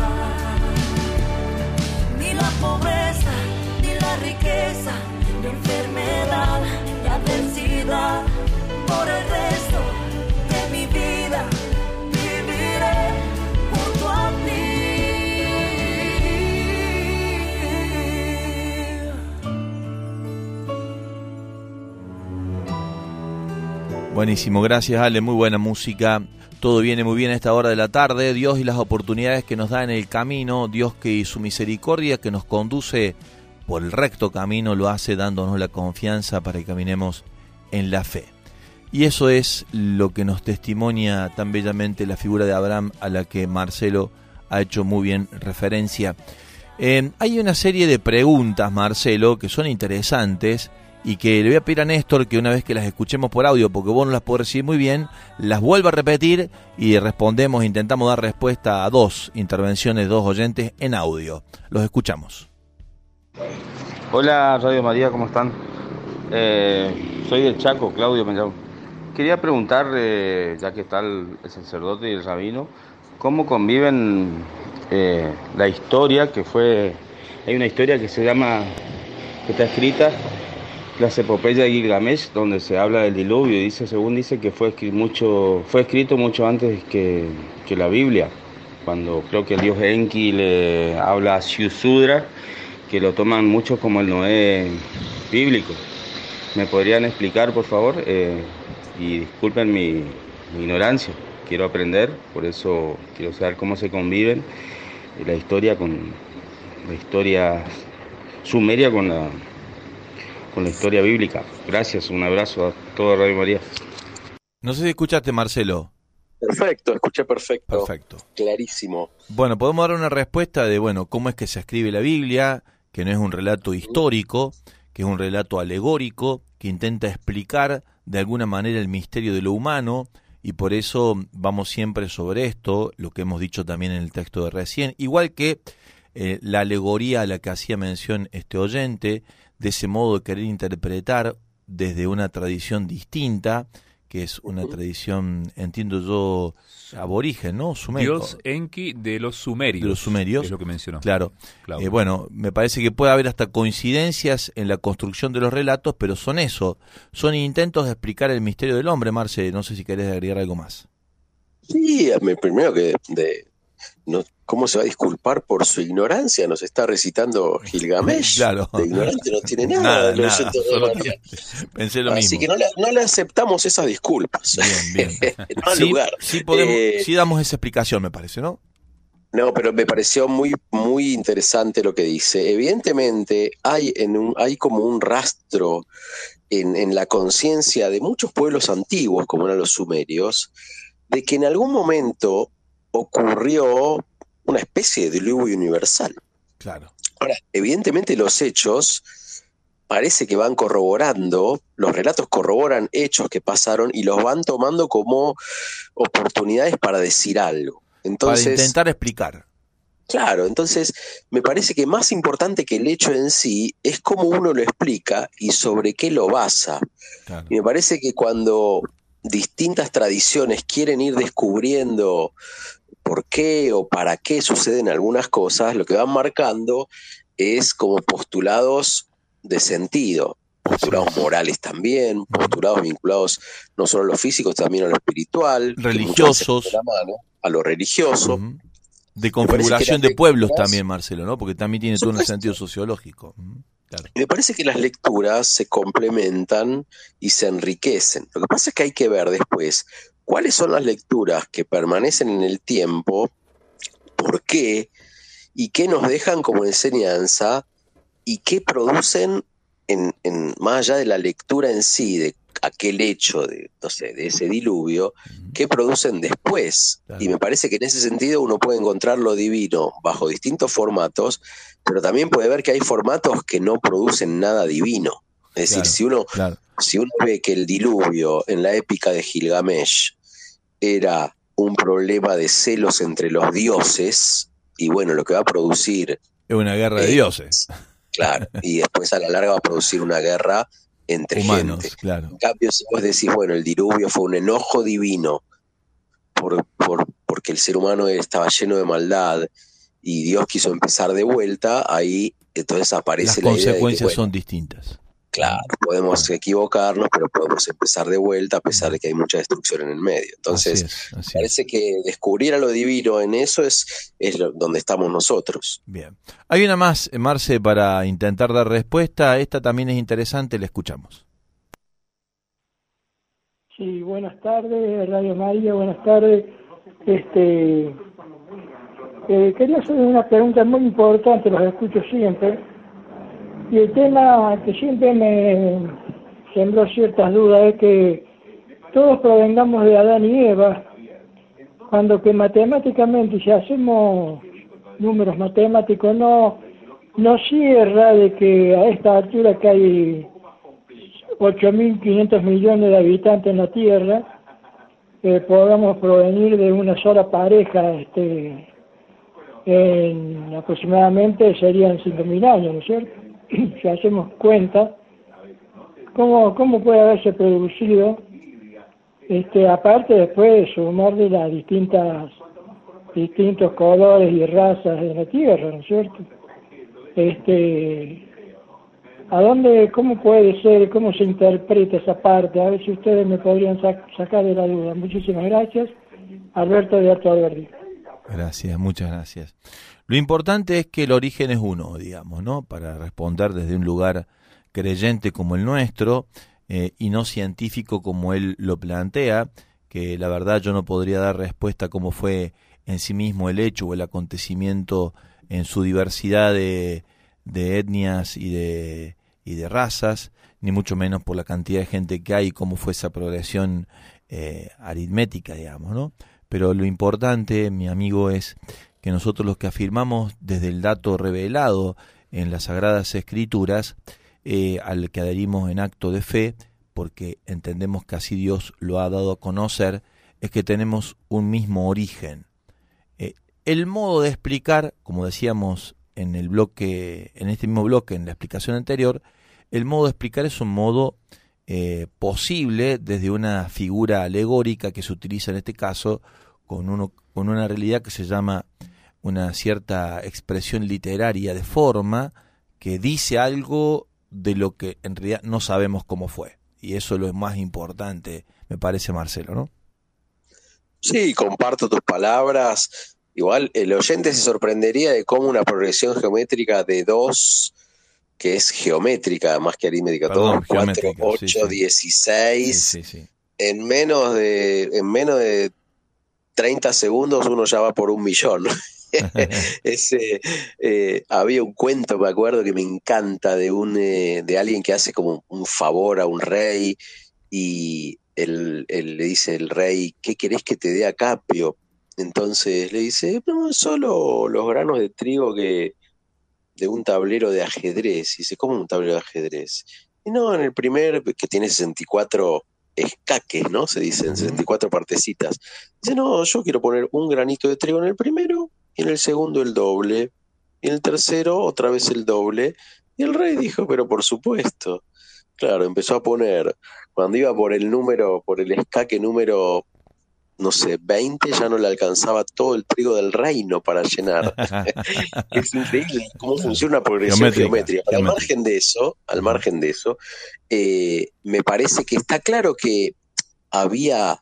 Ni la pobreza, ni la riqueza, ni enfermedad, ni adversidad, por el resto de mi vida viviré junto a ti. Buenísimo, gracias Ale, muy buena música. Todo viene muy bien a esta hora de la tarde. Dios y las oportunidades que nos da en el camino, Dios que y su misericordia que nos conduce por el recto camino, lo hace dándonos la confianza para que caminemos en la fe. Y eso es lo que nos testimonia tan bellamente la figura de Abraham, a la que Marcelo ha hecho muy bien referencia. Eh, hay una serie de preguntas, Marcelo, que son interesantes y que le voy a pedir a Néstor que una vez que las escuchemos por audio, porque vos no las podés recibir muy bien, las vuelva a repetir y respondemos, intentamos dar respuesta a dos intervenciones, dos oyentes en audio. Los escuchamos. Hola Radio María, ¿cómo están? Eh, soy del Chaco, Claudio me llamo. Quería preguntar, eh, ya que está el, el sacerdote y el rabino, ¿cómo conviven eh, la historia que fue... Hay una historia que se llama, que está escrita, las epopeyas de Gilgamesh, donde se habla del diluvio, y dice, según dice que fue escrito mucho, fue escrito mucho antes que, que la Biblia, cuando creo que el dios Enki le habla a Shusudra, que lo toman muchos como el Noé bíblico. ¿Me podrían explicar, por favor? Eh, y disculpen mi, mi ignorancia, quiero aprender, por eso quiero saber cómo se conviven la historia con la historia sumeria con la con la historia bíblica. Gracias, un abrazo a toda Radio María. No sé si escuchaste, Marcelo. Perfecto, escuché perfecto. Perfecto. Clarísimo. Bueno, podemos dar una respuesta de, bueno, cómo es que se escribe la Biblia, que no es un relato histórico, que es un relato alegórico, que intenta explicar de alguna manera el misterio de lo humano, y por eso vamos siempre sobre esto, lo que hemos dicho también en el texto de recién, igual que eh, la alegoría a la que hacía mención este oyente, de ese modo de querer interpretar desde una tradición distinta, que es una uh-huh. tradición, entiendo yo, aborigen, ¿no? Sumerio. Dios Enki de los sumerios. De los sumerios. Es lo que mencionó. Claro. Eh, bueno, me parece que puede haber hasta coincidencias en la construcción de los relatos, pero son eso, son intentos de explicar el misterio del hombre, Marce. No sé si querés agregar algo más. Sí, primero que de, no, ¿cómo se va a disculpar por su ignorancia? Nos está recitando Gilgamesh. Claro. De ignorante no tiene nada. nada, nada Pensé lo Así mismo. que no le, no le aceptamos esas disculpas. Bien, bien. No al sí, lugar. Sí, podemos, eh, sí damos esa explicación, me parece, ¿no? No, pero me pareció muy, muy interesante lo que dice. Evidentemente hay, en un, hay como un rastro en, en la conciencia de muchos pueblos antiguos, como eran los sumerios, de que en algún momento ocurrió una especie de diluvio universal. Claro. Ahora, evidentemente los hechos parece que van corroborando, los relatos corroboran hechos que pasaron y los van tomando como oportunidades para decir algo. Entonces, para intentar explicar. Claro, entonces me parece que más importante que el hecho en sí es cómo uno lo explica y sobre qué lo basa. Claro. Y me parece que cuando distintas tradiciones quieren ir descubriendo por qué o para qué suceden algunas cosas, lo que van marcando es como postulados de sentido, postulados morales también, postulados vinculados no solo a lo físico, también a lo espiritual, religiosos, la mano, a lo religioso. Uh-huh. De configuración de pueblos también, Marcelo, ¿no? Porque también tiene todo un sentido sociológico. Uh-huh. Claro. Me parece que las lecturas se complementan y se enriquecen. Lo que pasa es que hay que ver después cuáles son las lecturas que permanecen en el tiempo, por qué, y qué nos dejan como enseñanza, y qué producen, en, en, más allá de la lectura en sí, de aquel hecho, de, no sé, de ese diluvio, qué producen después. Claro. Y me parece que en ese sentido uno puede encontrar lo divino bajo distintos formatos, pero también puede ver que hay formatos que no producen nada divino. Es claro, decir, si uno, claro. si uno ve que el diluvio en la épica de Gilgamesh era un problema de celos entre los dioses, y bueno, lo que va a producir... Es una guerra de eh, dioses. Claro, y después a la larga va a producir una guerra entre humanos, gente. Claro. En cambio, si vos decís, bueno, el diluvio fue un enojo divino por, por, porque el ser humano estaba lleno de maldad y Dios quiso empezar de vuelta, ahí entonces aparece Las la idea de que, consecuencias bueno, son distintas. Claro, podemos equivocarnos, pero podemos empezar de vuelta a pesar de que hay mucha destrucción en el medio. Entonces, así es, así parece es. que descubrir a lo divino en eso es, es lo, donde estamos nosotros. Bien. Hay una más, Marce, para intentar dar respuesta. Esta también es interesante, la escuchamos. Sí, buenas tardes, Radio María, buenas tardes. Este, eh, quería hacer una pregunta muy importante, los escucho siempre. Y el tema que siempre me sembró ciertas dudas es que todos provengamos de Adán y Eva, cuando que matemáticamente, si hacemos números matemáticos, no, no cierra de que a esta altura que hay ocho mil quinientos millones de habitantes en la Tierra, eh, podamos provenir de una sola pareja, este, en aproximadamente serían cinco mil años, ¿no es cierto? Si hacemos cuenta, ¿cómo, cómo puede haberse producido, este, aparte después de sumarle las distintas, distintos colores y razas de la Tierra, ¿no es cierto? Este, ¿a dónde, cómo puede ser, cómo se interpreta esa parte? A ver si ustedes me podrían sac- sacar de la duda. Muchísimas gracias. Alberto de Alto Alberdi. Gracias, muchas gracias. Lo importante es que el origen es uno, digamos, ¿no? Para responder desde un lugar creyente como el nuestro eh, y no científico como él lo plantea, que la verdad yo no podría dar respuesta a cómo fue en sí mismo el hecho o el acontecimiento en su diversidad de, de etnias y de, y de razas, ni mucho menos por la cantidad de gente que hay y cómo fue esa progresión eh, aritmética, digamos, ¿no? Pero lo importante, mi amigo, es que nosotros los que afirmamos desde el dato revelado en las Sagradas Escrituras, eh, al que adherimos en acto de fe, porque entendemos que así Dios lo ha dado a conocer, es que tenemos un mismo origen. Eh, el modo de explicar, como decíamos en el bloque, en este mismo bloque, en la explicación anterior, el modo de explicar es un modo Eh, posible desde una figura alegórica que se utiliza en este caso con, uno, con una realidad que se llama una cierta expresión literaria de forma que dice algo de lo que en realidad no sabemos cómo fue, y eso es lo más importante, me parece, Marcelo, ¿no? Sí, comparto tus palabras. Igual el oyente se sorprendería de cómo una progresión geométrica de dos, que es geométrica más que aritmética, Perdón, todo cuatro, geométrica, ocho, sí, sí. dieciséis, Sí, sí, sí. en menos de en menos de treinta segundos uno ya va por un millón. Ese, eh, había un cuento, me acuerdo, que me encanta, de un eh, de alguien que hace como un favor a un rey y él, él le dice el rey: ¿qué querés que te dé a cambio? Entonces le dice: no, solo los granos de trigo que de un tablero de ajedrez. Y dice: ¿cómo un tablero de ajedrez? Y no, en el primer, que tiene sesenta y cuatro escaques, ¿no? Se dicen, Ujú. sesenta y cuatro partecitas. Dice: no, yo quiero poner un granito de trigo en el primero, y en el segundo el doble, y en el tercero otra vez el doble. Y el rey dijo: pero por supuesto. Claro, empezó a poner, cuando iba por el número, por el escaque número, no sé, veinte, ya no le alcanzaba todo el trigo del reino para llenar. Es increíble cómo funciona una progresión Geométrica, geométrica. Pero al geométrica. margen de eso, al margen de eso, eh, me parece que está claro que había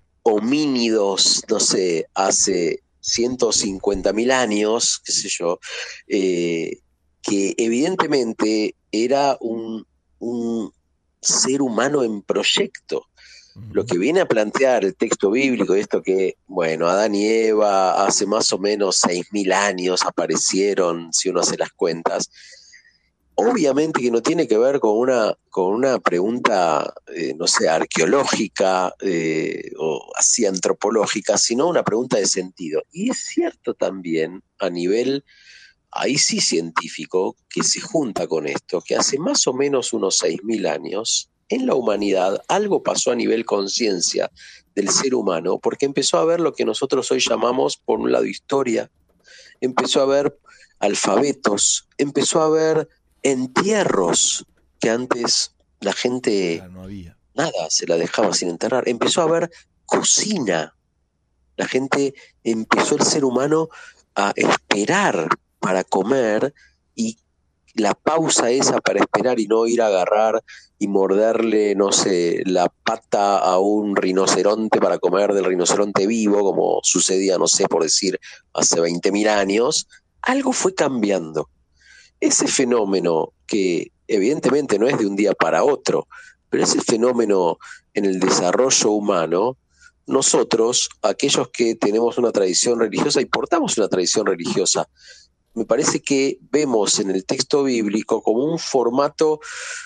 homínidos, no sé, hace ciento cincuenta mil años, qué sé yo, eh, que evidentemente era un, un ser humano en proyecto. Lo que viene a plantear el texto bíblico, esto que, bueno, Adán y Eva hace más o menos seis mil años aparecieron, si uno hace las cuentas, obviamente que no tiene que ver con una, con una pregunta, eh, no sé, arqueológica eh, o así antropológica, sino una pregunta de sentido. Y es cierto también a nivel, ahí sí científico, que se junta con esto, que hace más o menos unos seis mil años, en la humanidad algo pasó a nivel conciencia del ser humano, porque empezó a ver lo que nosotros hoy llamamos, por un lado, historia, empezó a ver alfabetos, empezó a ver entierros que antes la gente, Claro, no había. nada, se la dejaba sin enterrar, empezó a ver cocina, la gente empezó, el ser humano, a esperar para comer, y la pausa esa para esperar y no ir a agarrar y morderle, no sé, la pata a un rinoceronte para comer del rinoceronte vivo, como sucedía, no sé, por decir, hace veinte mil años, algo fue cambiando. Ese fenómeno, que evidentemente no es de un día para otro, pero ese fenómeno en el desarrollo humano, nosotros, aquellos que tenemos una tradición religiosa y portamos una tradición religiosa, me parece que vemos en el texto bíblico como un formato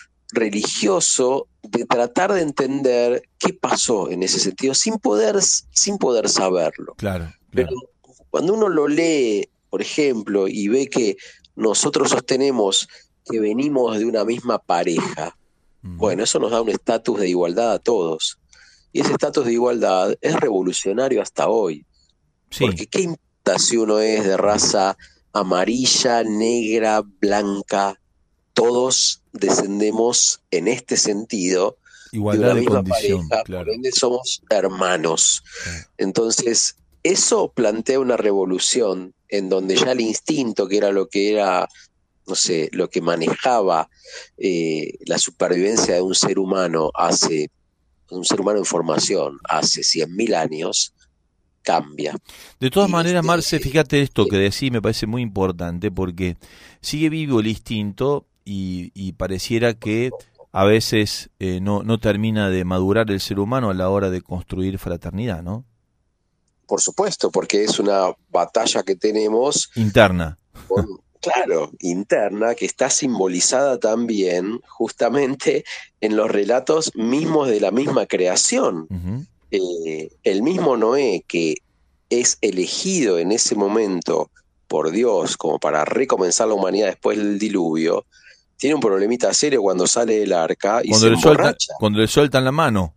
religioso de tratar de entender qué pasó en ese sentido, sin poder, sin poder saberlo. Claro, Pero claro. cuando uno lo lee, por ejemplo, y ve que nosotros sostenemos que venimos de una misma pareja, Uh-huh. Bueno, eso nos da un estatus de igualdad a todos. Y ese estatus de igualdad es revolucionario hasta hoy. Sí. Porque ¿qué importa si uno es de raza amarilla, negra, blanca? Todos descendemos en este sentido igualdad de una de misma condición, pareja, claro. por ende somos hermanos. Claro. Entonces, eso plantea una revolución en donde ya el instinto, que era lo que era, no sé, lo que manejaba eh, la supervivencia de un ser humano hace, un ser humano en formación hace cien mil años, cambia. De todas y maneras, este, Marce, fíjate esto eh, que decís, me parece muy importante, porque sigue vivo el instinto y, y pareciera que a veces eh, no, no termina de madurar el ser humano a la hora de construir fraternidad, ¿no? Por supuesto, porque es una batalla que tenemos interna. Con, claro, interna, que está simbolizada también justamente en los relatos mismos de la misma creación. Uh-huh. Eh, el mismo Noé, que es elegido en ese momento por Dios como para recomenzar la humanidad después del diluvio, tiene un problemita serio cuando sale del arca y cuando se le emborracha. Suelta, cuando le sueltan la mano.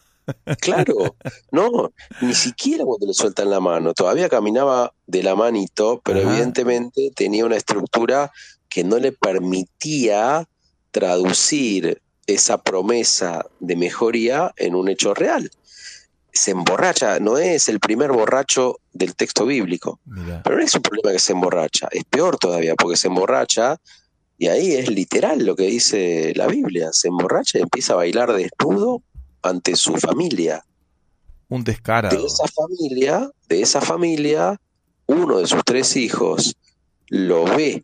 Claro, no, ni siquiera cuando le sueltan la mano, todavía caminaba de la manito, pero Ajá. evidentemente tenía una estructura que no le permitía traducir esa promesa de mejoría en un hecho real. Se emborracha, no es el primer borracho del texto bíblico, Mirá. Pero no es un problema que se emborracha, es peor todavía porque se emborracha y ahí es literal lo que dice la Biblia, se emborracha y empieza a bailar desnudo ante su familia. Un descarado. De esa familia, de esa familia, uno de sus tres hijos lo ve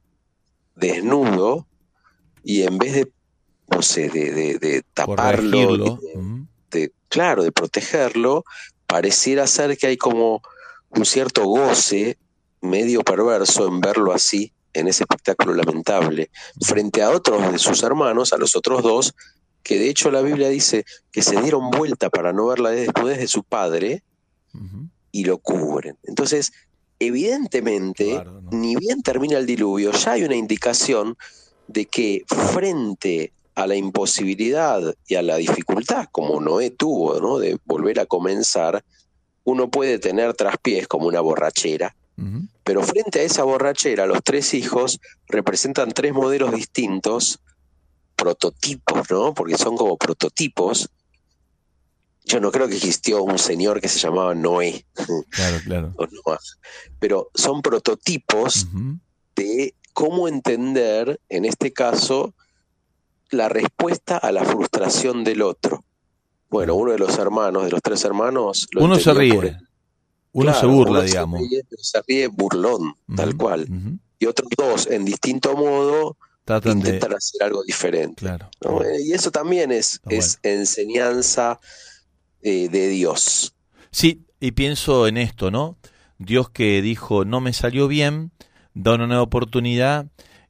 desnudo y en vez de, no sé, de, de, de taparlo, de, uh-huh. de, claro, de protegerlo, pareciera ser que hay como un cierto goce medio perverso en verlo así, en ese espectáculo lamentable, frente a otros de sus hermanos, a los otros dos, que de hecho la Biblia dice que se dieron vuelta para no ver la desnudez de su padre uh-huh. y lo cubren. Entonces, evidentemente, claro, ¿no? Ni bien termina el diluvio, ya hay una indicación de que frente a la imposibilidad y a la dificultad, como Noé tuvo, ¿no? de volver a comenzar, uno puede tener traspiés como una borrachera, uh-huh. pero frente a esa borrachera, los tres hijos representan tres modelos distintos, prototipos, ¿no? Porque son como prototipos. Yo no creo que existió un señor que se llamaba Noé. Claro, claro. o Noah, pero son prototipos uh-huh. de cómo entender, en este caso, la respuesta a la frustración del otro. Bueno, uno de los hermanos, de los tres hermanos... Lo uno se ríe, el... uno claro, se burla, uno digamos. Se ríe, pero se ríe burlón, uh-huh. tal cual. Uh-huh. Y otros dos, en distinto modo... Tratan intentan de... hacer algo diferente. Claro, ¿no? claro. Y eso también es, es bueno. enseñanza eh, de Dios. Sí, y pienso en esto, ¿no? Dios que dijo, no me salió bien, da una nueva oportunidad,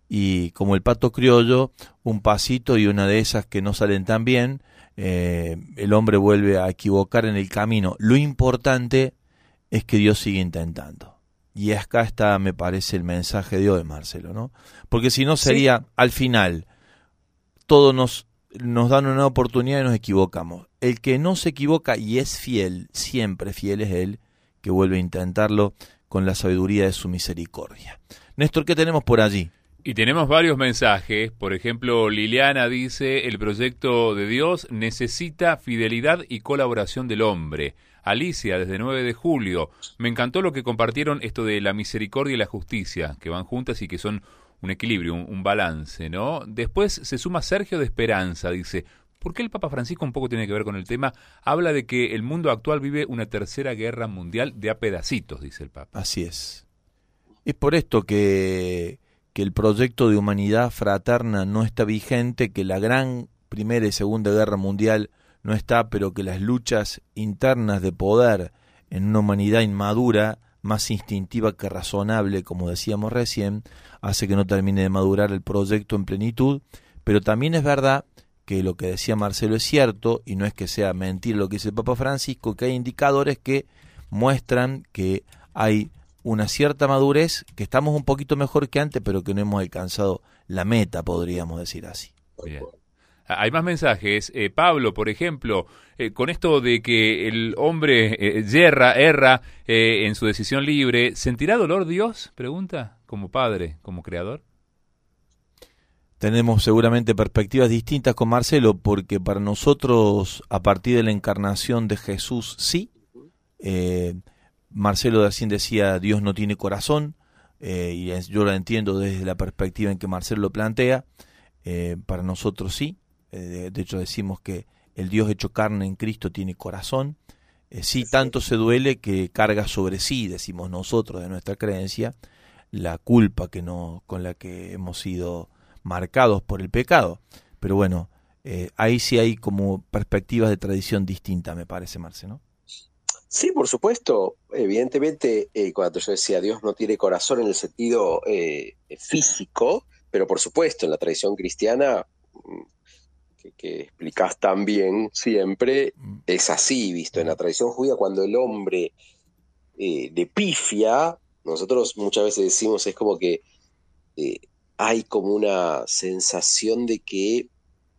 y como el pato criollo, un pasito y una de esas que no salen tan bien, eh, el hombre vuelve a equivocar en el camino. Lo importante es que Dios sigue intentando. Y acá está, me parece, el mensaje de hoy, Marcelo, ¿no? Porque si no sería, sí. al final, todos nos, nos dan una oportunidad y nos equivocamos. El que no se equivoca y es fiel, siempre fiel es él, que vuelve a intentarlo con la sabiduría de su misericordia. Néstor, ¿qué tenemos por allí? Y tenemos varios mensajes. Por ejemplo, Liliana dice, el proyecto de Dios necesita fidelidad y colaboración del hombre. Alicia, desde nueve de julio, me encantó lo que compartieron, esto de la misericordia y la justicia, que van juntas y que son un equilibrio, un, un balance, ¿no? Después se suma Sergio de Esperanza, dice, ¿por qué el Papa Francisco un poco tiene que ver con el tema? Habla de que el mundo actual vive una tercera guerra mundial de a pedacitos, dice el Papa. Así es. Es por esto que, que el proyecto de humanidad fraterna no está vigente, que la gran primera y segunda guerra mundial no está, pero que las luchas internas de poder en una humanidad inmadura, más instintiva que razonable, como decíamos recién, hace que no termine de madurar el proyecto en plenitud. Pero también es verdad que lo que decía Marcelo es cierto, y no es que sea mentira lo que dice el Papa Francisco, que hay indicadores que muestran que hay una cierta madurez, que estamos un poquito mejor que antes, pero que no hemos alcanzado la meta, podríamos decir así. Bien. Hay más mensajes. Eh, Pablo, por ejemplo, eh, con esto de que el hombre eh, yerra, erra eh, en su decisión libre, ¿sentirá dolor Dios? Pregunta, como padre, como creador. Tenemos seguramente perspectivas distintas con Marcelo, porque para nosotros, a partir de la encarnación de Jesús, sí. Eh, Marcelo recién decía, Dios no tiene corazón, eh, y yo lo entiendo desde la perspectiva en que Marcelo lo plantea. Eh, para nosotros sí. Eh, de, de hecho decimos que el Dios hecho carne en Cristo tiene corazón. Eh, sí, tanto se duele que carga sobre sí, decimos nosotros de nuestra creencia, la culpa que no, con la que hemos sido marcados por el pecado. Pero bueno, eh, ahí sí hay como perspectivas de tradición distinta, me parece, Marce, ¿no? Sí, por supuesto. Evidentemente, eh, cuando yo decía Dios no tiene corazón en el sentido eh, físico, pero por supuesto en la tradición cristiana, que, que explicás tan bien siempre, es así visto. En la tradición judía, cuando el hombre eh, le pifia, nosotros muchas veces decimos, es como que eh, hay como una sensación de que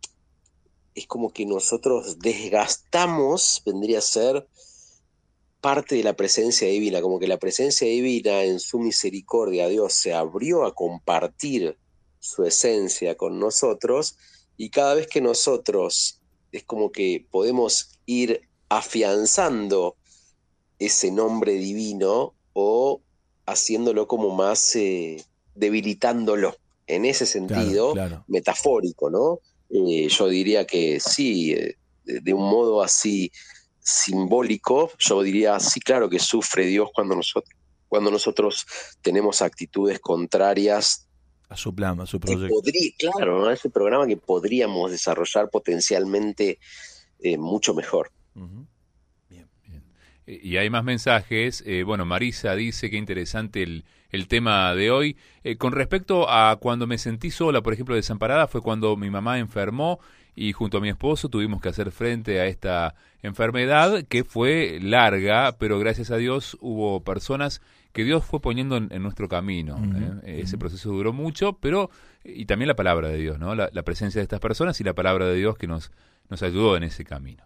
es como que nosotros desgastamos, vendría a ser parte de la presencia divina, como que la presencia divina en su misericordia, Dios se abrió a compartir su esencia con nosotros, y cada vez que nosotros es como que podemos ir afianzando ese nombre divino o haciéndolo como más eh, debilitándolo, en ese sentido, claro, claro. metafórico, ¿no? Eh, yo diría que sí, eh, de, de un modo así simbólico, yo diría, sí, claro que sufre Dios cuando nosotros, cuando nosotros tenemos actitudes contrarias a su plan, a su proyecto. Podría, claro, ¿no? Ese programa que podríamos desarrollar potencialmente eh, mucho mejor. Uh-huh. Bien, bien. Y hay más mensajes. Eh, bueno, Marisa dice que interesante el, el tema de hoy. Eh, con respecto a cuando me sentí sola, por ejemplo, desamparada, fue cuando mi mamá enfermó y junto a mi esposo tuvimos que hacer frente a esta enfermedad que fue larga, pero gracias a Dios hubo personas que Dios fue poniendo en, en nuestro camino. Uh-huh. ¿eh? Ese proceso duró mucho, pero y también la palabra de Dios, ¿no? La, la presencia de estas personas y la palabra de Dios que nos, nos ayudó en ese camino.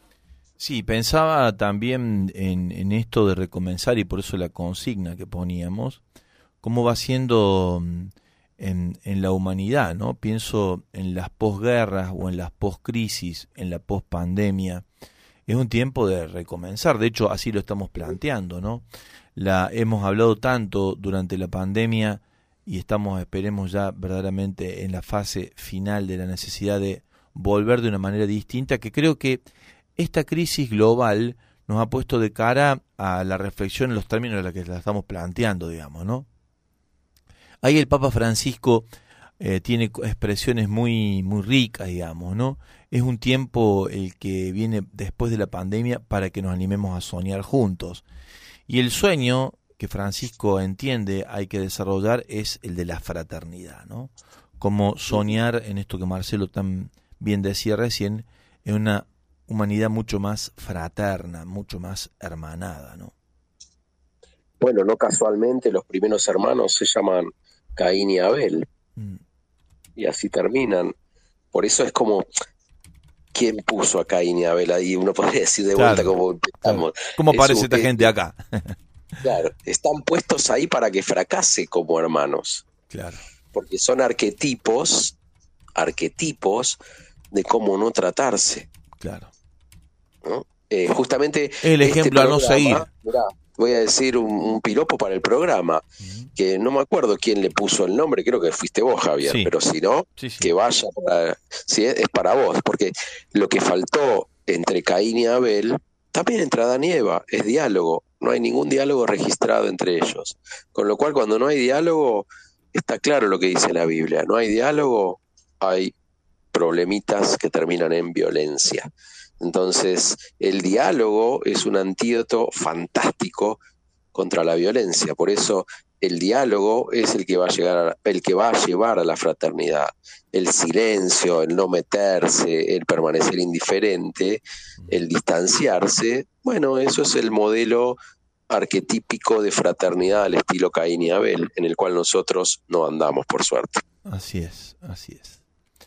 Sí, pensaba también en, en esto de recomenzar, y por eso la consigna que poníamos, cómo va siendo en, en la humanidad, ¿no? Pienso en las posguerras o en las poscrisis, en la pospandemia. Es un tiempo de recomenzar, de hecho así lo estamos planteando, ¿no? La hemos hablado tanto durante la pandemia y estamos, esperemos ya verdaderamente en la fase final de la necesidad de volver de una manera distinta, que creo que esta crisis global nos ha puesto de cara a la reflexión en los términos en los que la estamos planteando, digamos, ¿no? Ahí el Papa Francisco eh, tiene expresiones muy, muy ricas, digamos, ¿no? Es un tiempo el que viene después de la pandemia para que nos animemos a soñar juntos. Y el sueño que Francisco entiende hay que desarrollar es el de la fraternidad, ¿no? Como soñar en esto que Marcelo tan bien decía recién, en una humanidad mucho más fraterna, mucho más hermanada, ¿no? Bueno, no casualmente los primeros hermanos se llaman Caín y Abel. Mm. Y así terminan. Por eso es como, ¿quién puso a Caín y Abel ahí? Uno podría decir de vuelta, claro, como empezamos. Claro. ¿Cómo aparece esta gente acá? Claro, están puestos ahí para que fracase como hermanos. Claro. Porque son arquetipos, arquetipos de cómo no tratarse. Claro. ¿No? Eh, justamente el ejemplo este a no seguir. Mirá, voy a decir un, un piropo para el programa, uh-huh. que no me acuerdo quién le puso el nombre, creo que fuiste vos, Javier, sí. Pero si no, sí, sí. que vaya, para, si es, es para vos, porque lo que faltó entre Caín y Abel, también entre Adán y Eva, es diálogo. No hay ningún diálogo registrado entre ellos. Con lo cual, cuando no hay diálogo, está claro lo que dice la Biblia. No hay diálogo, hay problemitas que terminan en violencia. Entonces, el diálogo es un antídoto fantástico contra la violencia. Por eso, el diálogo es el que va a llegar a, el que va a llevar a la fraternidad. El silencio, el no meterse, el permanecer indiferente, el distanciarse, bueno, eso es el modelo arquetípico de fraternidad al estilo Caín y Abel, en el cual nosotros no andamos, por suerte. Así es, así es.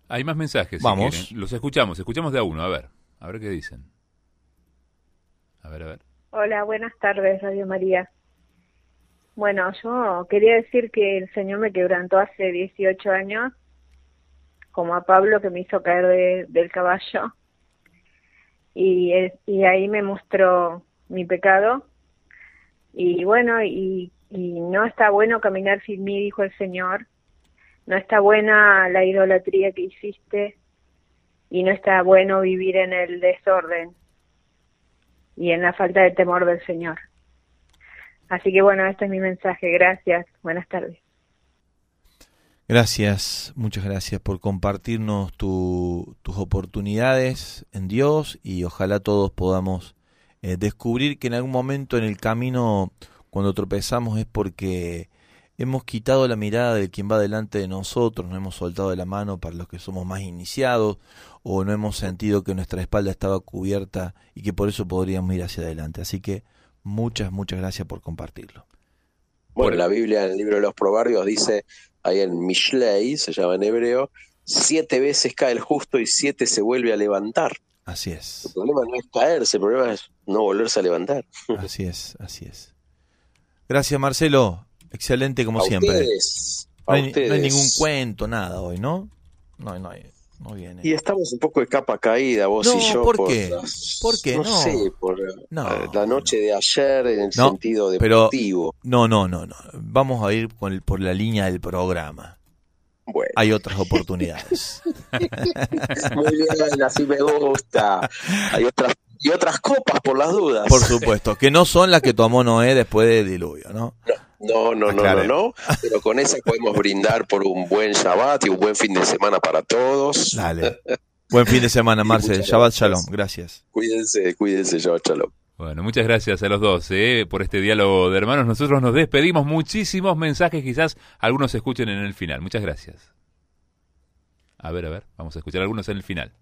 Hay más mensajes. Si Vamos. quieren. Los escuchamos, escuchamos de a uno, a ver. A ver qué dicen. A ver, a ver. Hola, buenas tardes, Radio María. Bueno, yo quería decir que el Señor me quebrantó hace dieciocho años, como a Pablo, que me hizo caer de, del caballo. Y, es, y ahí me mostró mi pecado. Y bueno, y, y no está bueno caminar sin mí, dijo el Señor. No está buena la idolatría que hiciste. Y no está bueno vivir en el desorden y en la falta de temor del Señor. Así que bueno, este es mi mensaje. Gracias. Buenas tardes. Gracias, muchas gracias por compartirnos tu, tus oportunidades en Dios, y ojalá todos podamos eh, descubrir que en algún momento en el camino, cuando tropezamos, es porque hemos quitado la mirada de quien va delante de nosotros, no hemos soltado de la mano para los que somos más iniciados, o no hemos sentido que nuestra espalda estaba cubierta y que por eso podríamos ir hacia adelante. Así que muchas, muchas gracias por compartirlo. Bueno, la Biblia, en el libro de los Proverbios, dice, ahí en Mishlei, se llama en hebreo, siete veces cae el justo y siete se vuelve a levantar. Así es. El problema no es caerse, el problema es no volverse a levantar. Así es, así es. Gracias, Marcelo. Excelente como a siempre. Ustedes, no, a hay, ustedes. no hay ningún cuento, nada hoy, ¿no? No, no hay. No viene. Y estamos un poco de capa caída, vos no, y yo. ¿por, por qué? las, ¿Por qué? No, No sé, por no, la noche no. de ayer en el no, sentido pero, deportivo. No, no, no, no. Vamos a ir con el, por la línea del programa. Bueno. Hay otras oportunidades. Muy bien, así me gusta. Hay otras y otras copas por las dudas. Por supuesto, que no son las que tomó Noé después del diluvio, ¿no? No, no, no, no, no, pero con esa podemos brindar por un buen Shabbat y un buen fin de semana para todos. Dale. Buen fin de semana, Marcel. Shabbat Shalom. Gracias. Cuídense, cuídense, Shabbat Shalom. Bueno, muchas gracias a los dos eh, por este diálogo de hermanos. Nosotros nos despedimos. Muchísimos mensajes, quizás algunos se escuchen en el final. Muchas gracias. A ver, a ver, vamos a escuchar algunos en el final.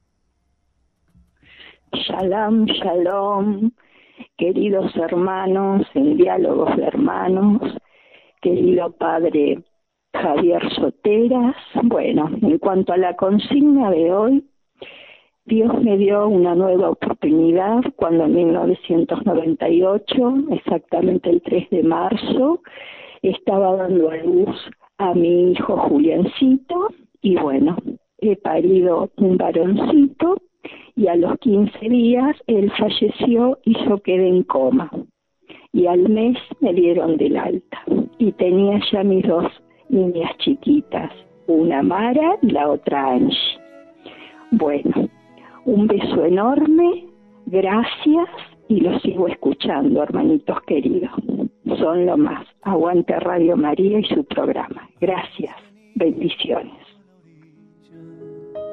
Shalom, shalom, queridos hermanos en Diálogos de Hermanos, querido padre Javier Soteras. Bueno, en cuanto a la consigna de hoy, Dios me dio una nueva oportunidad cuando en mil novecientos noventa y ocho, exactamente el tres de marzo, estaba dando a luz a mi hijo Juliancito, y bueno, he parido un varoncito, y a los quince días él falleció y yo quedé en coma. Y al mes me dieron del alta. Y tenía ya mis dos niñas chiquitas, una Mara y la otra Angie. Bueno, un beso enorme, gracias, y los sigo escuchando, hermanitos queridos. Son lo más. Aguante Radio María y su programa. Gracias. Bendiciones.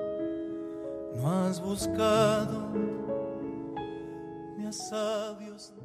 No has buscado ni a sabios